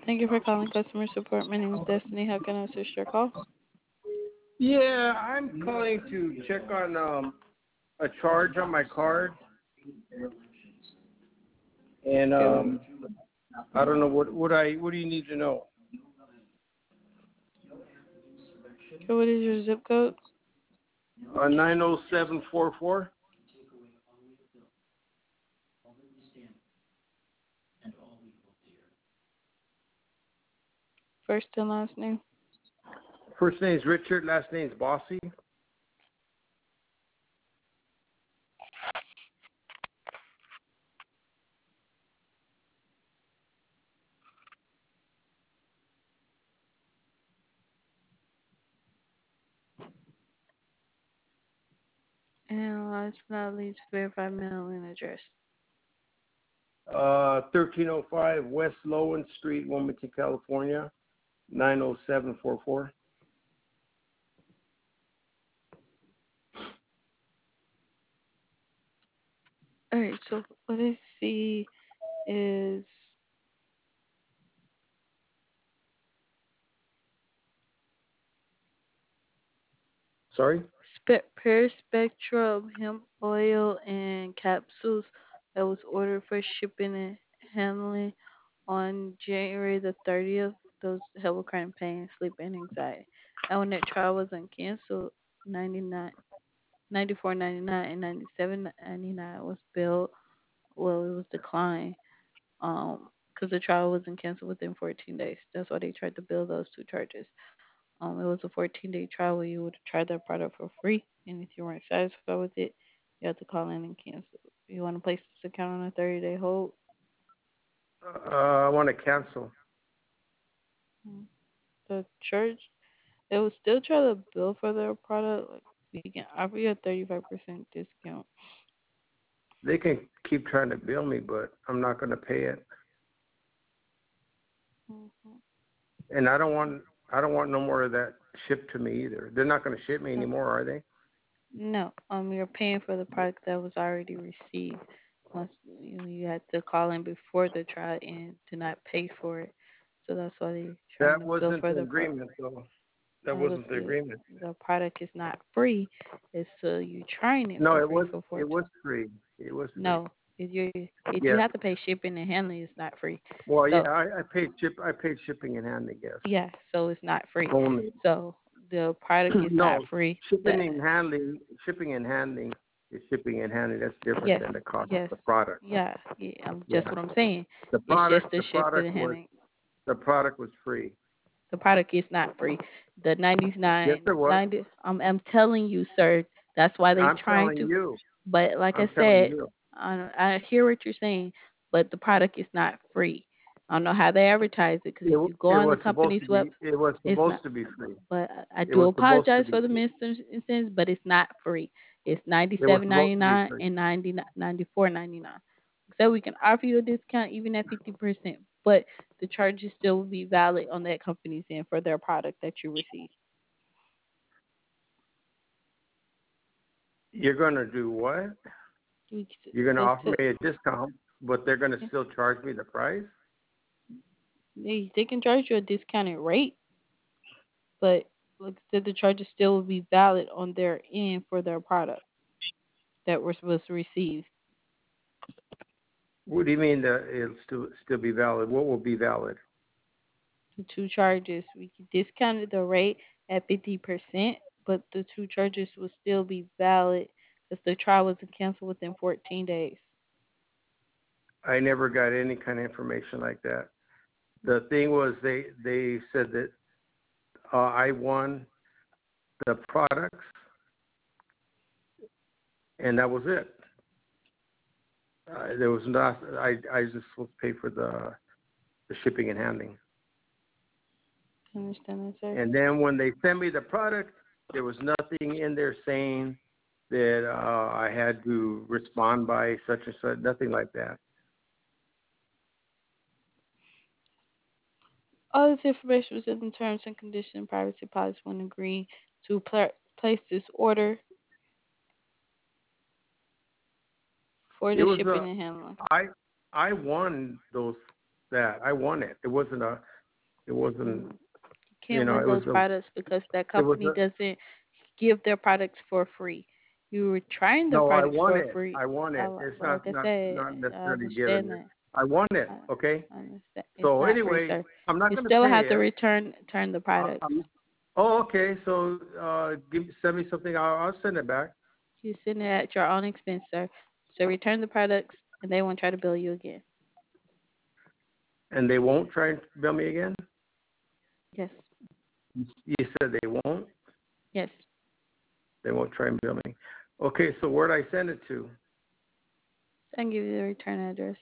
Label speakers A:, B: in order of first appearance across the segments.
A: Thank you for calling customer support. My name is Destiny. How can I assist your call?
B: Yeah, I'm calling to check on a charge on my card, and
A: Okay,
B: I don't know what do you need to know?
A: what is your zip code?
B: 90744.
A: First and last name.
B: First name's Richard, last name's Bossy.
A: And last but not least, verify mailing address.
B: 1305 West Lowen Street, Wilmington, California, 90744.
A: All right, so what I see is
B: Sorry?
A: Pear Spectrum hemp oil and capsules that was ordered for shipping and handling on January the 30th. Those help with chronic pain, sleep, and anxiety. And when that trial wasn't canceled, 99, 94.99 and 97.99 was billed. Well, it was declined. Because the trial wasn't canceled within 14 days. That's why they tried to bill those two charges. It was a 14-day trial where you would try their product for free, and if you weren't satisfied with it, you have to call in and cancel. You want to place this account on a 30-day hold?
B: I want to cancel.
A: Mm. The church, they will still try to bill for their product. Like, we can offer you a 35% discount.
B: They can keep trying to bill me, but I'm not going to pay it.
A: Hmm.
B: And I don't want no more of that shipped to me either. They're not going to ship me anymore, are they?
A: No, you're paying for the product that was already received. Once you had to call in before the trial and to not pay for it, so that's why they're trying
B: That
A: to bill
B: wasn't
A: for
B: the
A: the product.
B: agreement, though. That
A: But
B: wasn't the agreement.
A: the product is not free. It's you trying it
B: No,
A: for
B: it
A: free
B: was
A: for
B: it
A: 14.
B: was free. It was free.
A: No, if you
B: Yes.
A: have to pay shipping and handling, it's not free.
B: Well, yeah,
A: So
B: I paid shipping and handling, yes.
A: yeah, so it's not free.
B: Only.
A: So the product is not
B: No,
A: free.
B: shipping and handling is shipping and handling. That's different
A: Yes,
B: than the cost of
A: yes,
B: the product.
A: yeah, yeah.
B: Yeah.
A: Just what I'm saying.
B: The
A: It's just
B: product
A: the
B: the
A: shipping
B: product
A: and
B: was
A: handling.
B: the product was free.
A: The product is not free. The
B: Yes,
A: 99,
B: it was.
A: 90. I'm telling you, sir. That's why they
B: I'm
A: trying
B: telling
A: to.
B: you.
A: But like I
B: I'm telling
A: said,
B: you.
A: I hear what you're saying, but the product is not free. I don't know how they advertise it because
B: It
A: if you go
B: it
A: on the
B: was supposed
A: company's
B: to
A: web,
B: be it was
A: it's
B: supposed
A: not.
B: to be free.
A: But I
B: It
A: do
B: was supposed to
A: apologize
B: be
A: for the
B: free.
A: instance, but it's not free. It's ninety
B: It was
A: seven
B: supposed
A: ninety
B: to be
A: nine
B: free.
A: and 94.99. So we can offer you a discount even at 50%, but the charges still will be valid on that company's end for their product that you receive.
B: You're gonna do what?
A: We,
B: You're gonna
A: the,
B: offer me a discount, but they're gonna still charge me the price?
A: they can charge you a discounted rate, but like I said, the charges still will be valid on their end for their product that we're supposed to receive.
B: What do you mean that it'll still be valid? What will be valid?
A: The two charges, we discounted the rate at 50%, but the two charges will still be valid because the trial wasn't canceled within 14 days.
B: I never got any kind of information like that. The thing was they said that I won the products and that was it. There was not. I just supposed to pay for the shipping and handling.
A: Understand that, sir?
B: And then when they sent me the product, there was nothing in there saying that I had to respond by such and such. Nothing like that.
A: All this information was in the terms and conditions privacy policy when agreeing to place this order for
B: It
A: the
B: was
A: shipping and handling.
B: I won those that I won it. It wasn't a It wasn't,
A: You can't win
B: it was
A: those products because that
B: it was
A: company doesn't give their products for free. You were trying their
B: no, I
A: products
B: want
A: for
B: it.
A: free.
B: I want it. It's
A: Like I said,
B: not
A: I
B: necessarily
A: understand
B: giving it.
A: that.
B: I want it.
A: I,
B: Okay.
A: I understand. It's
B: So
A: not free,
B: anyway,
A: sir.
B: I'm not
A: You
B: going to
A: still have
B: pay
A: to
B: it.
A: return the products.
B: Oh, okay. So send me something. I'll send it back.
A: You send it at your own expense, sir. So return the products, and they won't try to bill you again.
B: And they won't try and bill me again.
A: Yes,
B: You said they won't.
A: yes.
B: They won't try and bill me. Okay. So where'd I send it to?
A: I can give you the return address.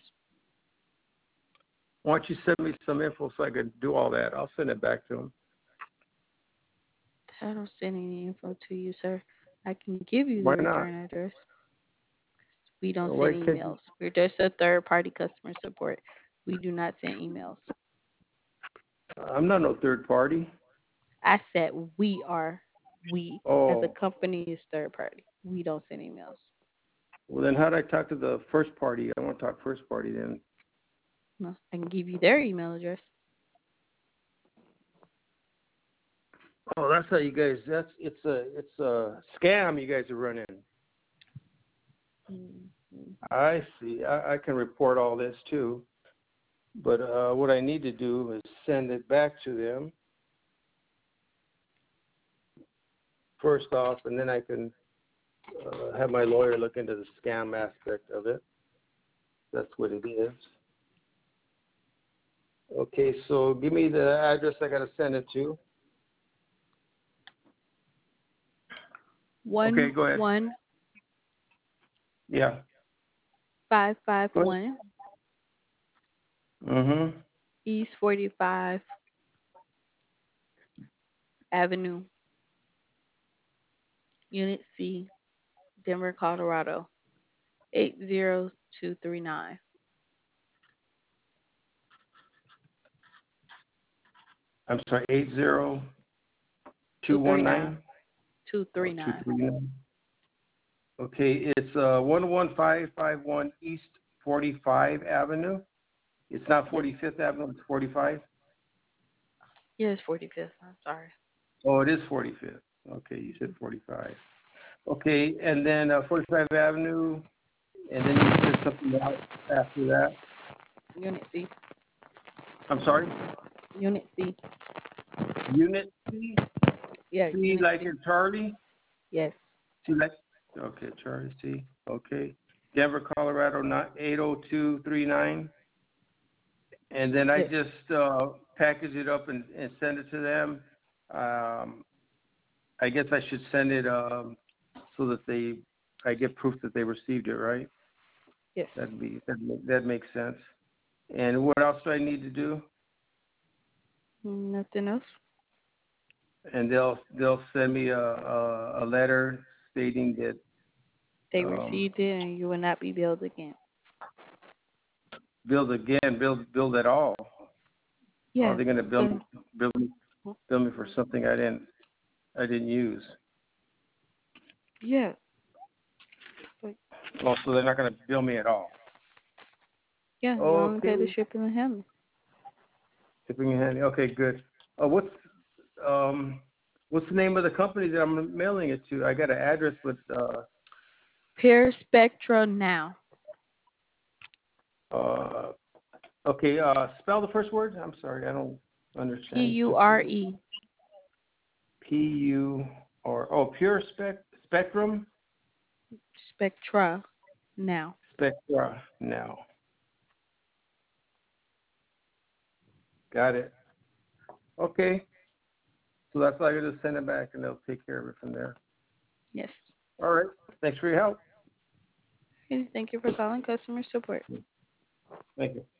B: Why don't you send me some info so I could do all that? I'll send it back to them.
A: I don't send any info to you, sir. I can give you the
B: Why not?
A: return address. We don't
B: Why
A: send
B: can't you?
A: emails. We're just a third party customer support. We do not send emails.
B: I'm not no third party.
A: I said we are. We as a
B: Oh,
A: company is third party. We don't send emails.
B: well then how'd I talk to the first party? I want to talk first party then.
A: No, I can give you their email address.
B: Oh, that's how you guys. It's a scam you guys are running.
A: Mm-hmm.
B: I see. I can report all this too, but what I need to do is send it back to them first off, and then I can have my lawyer look into the scam aspect of it. That's what it is. Okay, so give me the address I got to send it to. Okay,
A: One
B: go ahead.
A: one
B: Yeah.
A: five five
B: Go ahead.
A: one
B: Mhm.
A: East 45 Avenue, Unit C, Denver, Colorado 80239.
B: I'm sorry. 80
A: 239.
B: 219. Oh,
A: 239.
B: 239. Okay, it's 11551 East 45 Avenue. It's not
A: Yes.
B: 45th Avenue, it's 45.
A: Yes, 45th. I'm sorry.
B: Oh, it is 45th. Okay, you said 45. Okay, and then 45 Avenue, and then you said something else after that.
A: Unit C.
B: I'm sorry?
A: Unit C.
B: Unit C?
A: Yeah,
B: C
A: Unit
B: like
A: C.
B: in Charlie?
A: Yes.
B: C like, okay, Charlie C. Okay. Denver, Colorado, 80239. And then I
A: Yes.
B: just package it up and send it to them. I guess I should send it so that I get proof that they received it, right?
A: Yes.
B: That makes sense. And what else do I need to do?
A: Nothing else?
B: And they'll send me a letter stating that
A: They received it and you will not be billed again.
B: build it all. Or are
A: Yes.
B: they going to
A: So,
B: bill me for something I didn't use?
A: yeah. But,
B: Oh, so they're not going to bill me at all.
A: yeah, you only pay the
B: Okay.
A: shipping and handling.
B: Shipping and handling. Okay, good. Um what's the name of the company that I'm mailing it to? I got an address with
A: Pure Spectra Now.
B: uh okay, spell the first word. I'm sorry, I don't understand. Just
A: Pure
B: Pure Spectrum
A: Spectra Now.
B: Spectra now. Got it. Okay. So that's all I gotta send it back and they'll take care of it from there.
A: Yes.
B: All right. Thanks for your help.
A: Okay, thank you for calling customer support.
B: Thank you.